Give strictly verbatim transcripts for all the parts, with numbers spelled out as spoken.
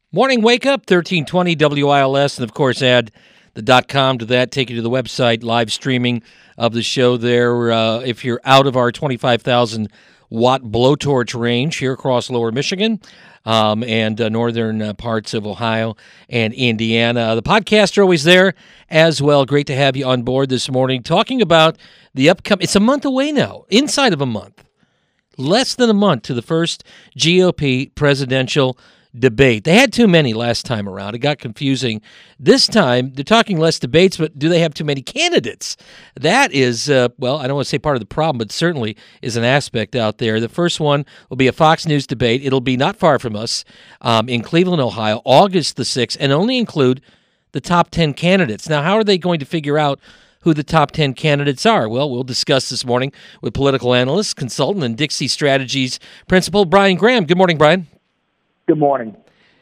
Morning Wake Up, thirteen twenty W I L S, and of course add the dot com to that, take you to the website, live streaming of the show there. Uh, if you're out of our twenty-five thousand watt blowtorch range here across lower Michigan um, and uh, northern uh, parts of Ohio and Indiana, the podcasts are always there as well. Great to have you on board this morning talking about the upcoming, it's a month away now, inside of a month, less than a month to the first G O P presidential debate. They had too many last time around. It got confusing. This time, they're talking less debates, but do they have too many candidates? That is, uh, well, I don't want to say part of the problem, but certainly is an aspect out there. The first one will be a Fox News debate. It'll be not far from us um, in Cleveland, Ohio, August the sixth, and only include the top ten candidates. Now, how are they going to figure out who the top ten candidates are? Well, we'll discuss this morning with political analyst, consultant, and Dixie Strategies principal, Brian Graham. Good morning, Brian. Good morning.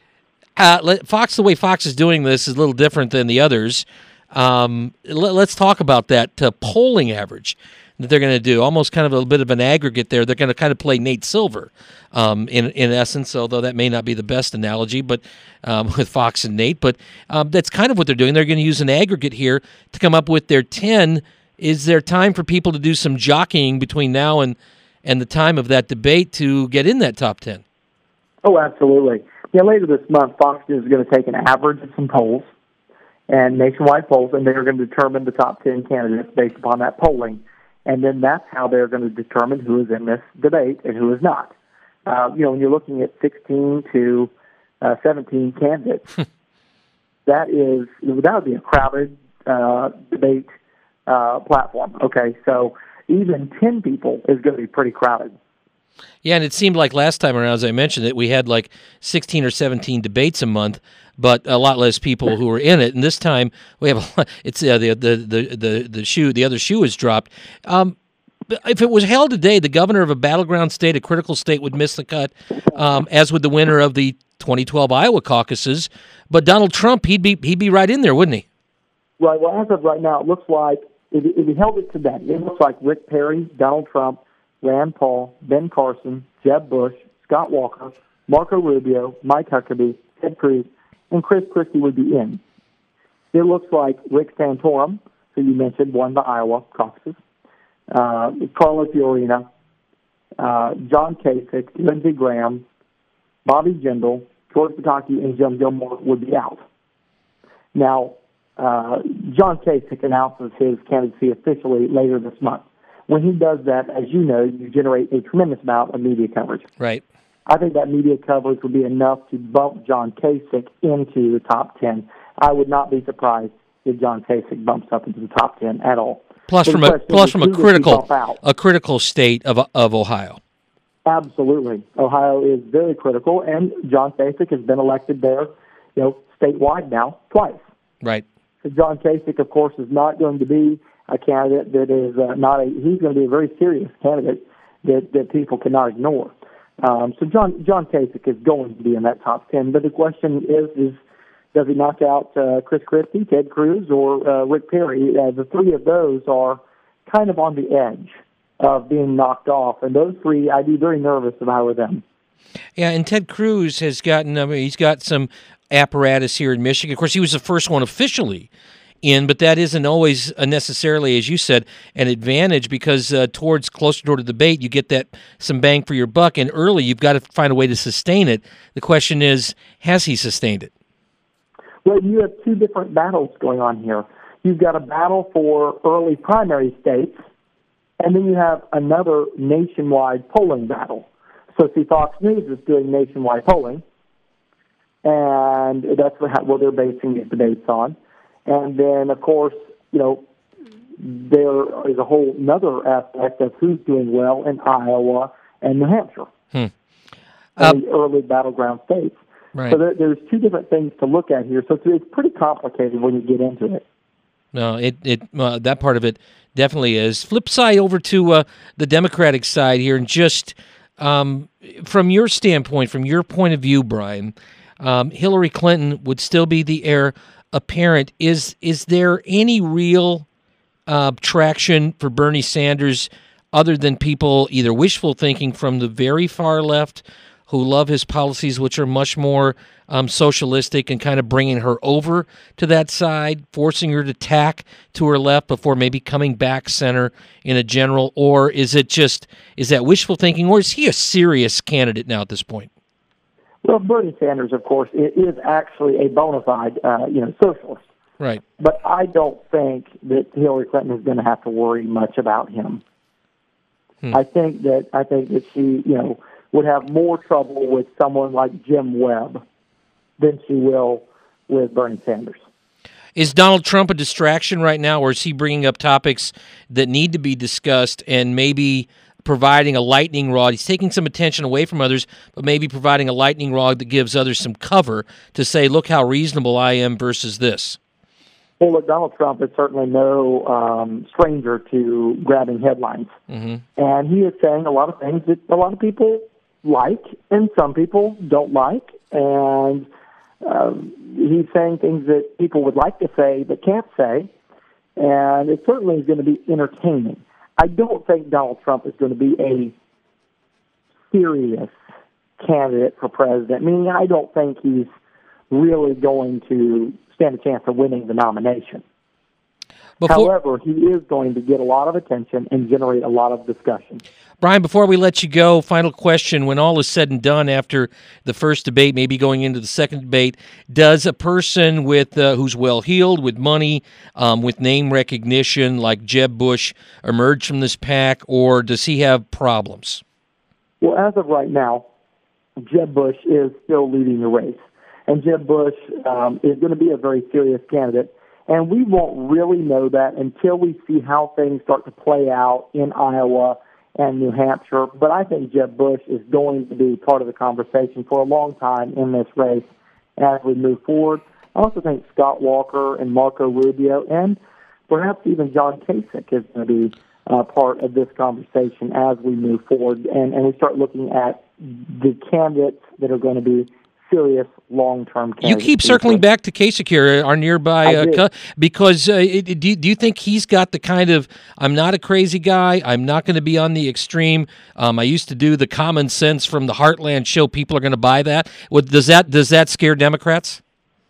Uh, Fox, the way Fox is doing this is a little different than the others. Um, let, let's talk about that uh, polling average that they're going to do. Almost kind of a bit of an aggregate there. They're going to kind of play Nate Silver um, in in essence, although that may not be the best analogy, but um, with Fox and Nate. But um, that's kind of what they're doing. They're going to use an aggregate here to come up with their ten. Is there time for people to do some jockeying between now and, and the time of that debate to get in that top ten? Oh, absolutely. Yeah, later this month, Fox News is going to take an average of some polls and nationwide polls, and they're going to determine the top ten candidates based upon that polling. And then that's how they're going to determine who is in this debate and who is not. Uh, you know, when you're looking at sixteen to seventeen candidates, that is, that would be a crowded uh, debate uh, platform. Okay, so even ten people is going to be pretty crowded. Yeah, and it seemed like last time around, as I mentioned, that we had like sixteen or seventeen debates a month, but a lot less people who were in it. And this time we have a lot, it's uh, the, the the the the shoe the other shoe has dropped. Um, if it was held today, the governor of a battleground state, a critical state, would miss the cut, um, as would the winner of the twenty twelve Iowa caucuses. But Donald Trump, he'd be he'd be right in there, wouldn't he? Right. Well, as of right now, it looks like if if he held it today, it looks like Rick Perry, Donald Trump, Rand Paul, Ben Carson, Jeb Bush, Scott Walker, Marco Rubio, Mike Huckabee, Ted Cruz, and Chris Christie would be in. It looks like Rick Santorum, who you mentioned, won the Iowa caucuses, uh, Carlos Fiorina, uh, John Kasich, Lindsey Graham, Bobby Jindal, George Pataki, and Jim Gilmore would be out. Now, uh, John Kasich announces his candidacy officially later this month. When he does that, as you know, you generate a tremendous amount of media coverage. Right. I think that media coverage would be enough to bump John Kasich into the top ten. I would not be surprised if John Kasich bumps up into the top ten at all. Plus, from a plus from a critical a critical state of of Ohio. Absolutely, Ohio is very critical, and John Kasich has been elected there, you know, statewide now twice. Right. So John Kasich, of course, is not going to be a candidate that is uh, not a, he's going to be a very serious candidate that, that people cannot ignore. Um, so John John Kasich is going to be in that top ten. But the question is, is does he knock out uh, Chris Christie, Ted Cruz, or uh, Rick Perry? Uh, the three of those are kind of on the edge of being knocked off. And those three, I'd be very nervous if I were them. Yeah, and Ted Cruz has gotten, I mean, he's got some apparatus here in Michigan. Of course, he was the first one officially in, but that isn't always uh, necessarily, as you said, an advantage because uh, towards closer toward the debate, you get that some bang for your buck, and early you've got to find a way to sustain it. The question is, has he sustained it? Well, you have two different battles going on here. You've got a battle for early primary states, and then you have another nationwide polling battle. So, see, Fox News is doing nationwide polling, and that's what they're basing these debates on. And then, of course, you know, there is a whole other aspect of who's doing well in Iowa and New Hampshire, hmm. and uh, the early battleground states. Right. So there, there's two different things to look at here. So it's, it's pretty complicated when you get into it. No, it it uh, that part of it definitely is. Flip side over to uh, the Democratic side here, and just um, from your standpoint, from your point of view, Brian, um, Hillary Clinton would still be the heir apparent. Is is there any real uh, traction for Bernie Sanders other than people either wishful thinking from the very far left who love his policies, which are much more um, socialistic and kind of bringing her over to that side, forcing her to tack to her left before maybe coming back center in a general? Or is it just, is that wishful thinking, or is he a serious candidate now at this point? Well, Bernie Sanders, of course, is actually a bona fide, uh, you know, socialist. Right. But I don't think that Hillary Clinton is going to have to worry much about him. Hmm. I think that I think that she, you know, would have more trouble with someone like Jim Webb than she will with Bernie Sanders. Is Donald Trump a distraction right now, or is he bringing up topics that need to be discussed and maybe providing a lightning rod? He's taking some attention away from others, but maybe providing a lightning rod that gives others some cover to say, look how reasonable I am versus this. Well, look, Donald Trump is certainly no um, stranger to grabbing headlines. Mm-hmm. And he is saying a lot of things that a lot of people like and some people don't like. And uh, he's saying things that people would like to say but can't say. And it certainly is going to be entertaining. I don't think Donald Trump is going to be a serious candidate for president, meaning I don't think he's really going to stand a chance of winning the nomination. Before, However, he is going to get a lot of attention and generate a lot of discussion. Brian, before we let you go, final question. When all is said and done after the first debate, maybe going into the second debate, does a person with uh, who's well-heeled, with money, um, with name recognition, like Jeb Bush, emerge from this pack, or does he have problems? Well, as of right now, Jeb Bush is still leading the race. And Jeb Bush um, is going to be a very serious candidate. And we won't really know that until we see how things start to play out in Iowa and New Hampshire. But I think Jeb Bush is going to be part of the conversation for a long time in this race as we move forward. I also think Scott Walker and Marco Rubio and perhaps even John Kasich is going to be uh, part of this conversation as we move forward. And, and we start looking at the candidates that are going to be serious long-term candidates. You keep circling back to Kasich here, our nearby, uh, cu- because uh, it, do, do you think he's got the kind of, I'm not a crazy guy, I'm not going to be on the extreme, um, I used to do the common sense from the Heartland show, people are going to buy that? What, does that does that scare Democrats?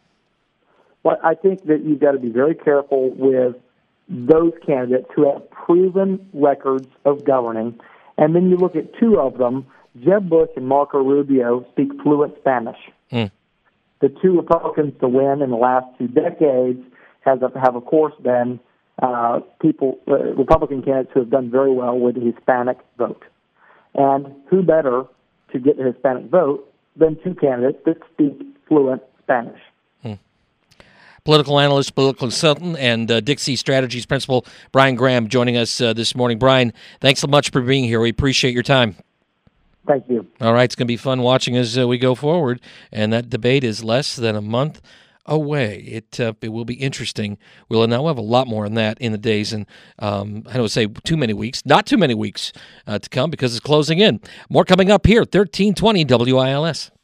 Well, I think that you've got to be very careful with those candidates who have proven records of governing, and then you look at two of them. Jeb Bush and Marco Rubio speak fluent Spanish. Mm. The two Republicans to win in the last two decades has, have, of course, been uh, people, uh, Republican candidates who have done very well with the Hispanic vote. And who better to get the Hispanic vote than two candidates that speak fluent Spanish? Mm. Political analyst, political consultant, and uh, Dixie Strategies principal Brian Graham joining us uh, this morning. Brian, thanks so much for being here. We appreciate your time. Thank you. All right, it's going to be fun watching as uh, we go forward, and that debate is less than a month away. It uh, it will be interesting. We'll now have a lot more on that in the days and um, I don't say too many weeks, not too many weeks uh, to come because it's closing in. More coming up here, thirteen twenty W I L S.